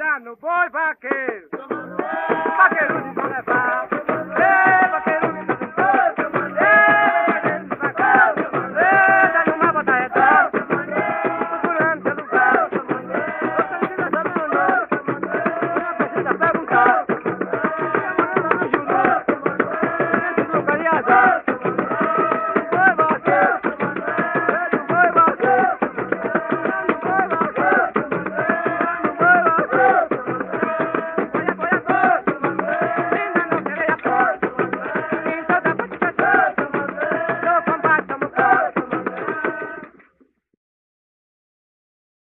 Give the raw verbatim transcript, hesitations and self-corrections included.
danno poi vaquero, vaquero di non è fa.